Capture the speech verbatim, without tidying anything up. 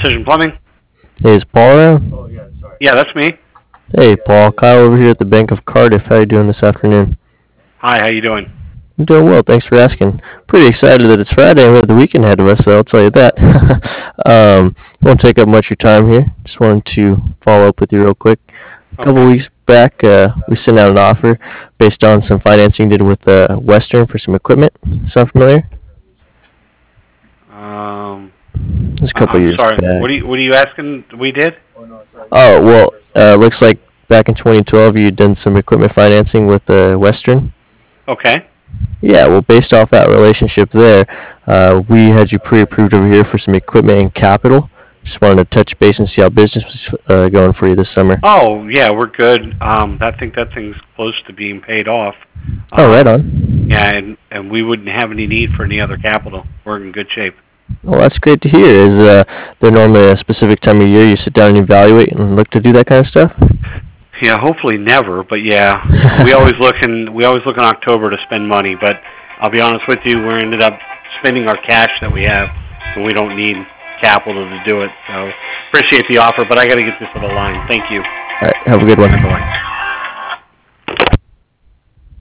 Precision Plumbing. Hey, is Paul around? Yeah, that's me. Hey, Paul. Kyle over here at the Bank of Cardiff. How you doing this afternoon? Hi, how you doing? I'm doing well. Thanks for asking. Pretty excited that it's Friday and we have the weekend ahead of us, so I'll tell you that. um, won't take up much of your time here. Just wanted to follow up with you real quick. A couple Okay. weeks back, uh, we sent out an offer based on some financing did with uh, Western for some equipment. Sound familiar? Um, It was a I- couple I'm years sorry. back. What are you What are you asking? We did? Oh, well, uh, looks like back in twenty twelve you done some equipment financing with uh, Western. Okay. Yeah, well, based off that relationship there, uh, we had you pre-approved over here for some equipment and capital. Just wanted to touch base and see how business was uh, going for you this summer. Oh yeah, we're good. Um, I think that thing's close to being paid off. Oh, right Um, on. yeah, and and we wouldn't have any need for any other capital. We're in good shape. Well, that's great to hear. Is uh, there normally a specific time of year you sit down and evaluate and look to do that kind of stuff? Yeah, hopefully never, but yeah, we always look in we always look in October to spend money. But I'll be honest with you, we ended up spending our cash that we have, and we don't need capital to do it. So appreciate the offer, but I got to get this to the line. Thank you. All right, have a good one. Bye-bye.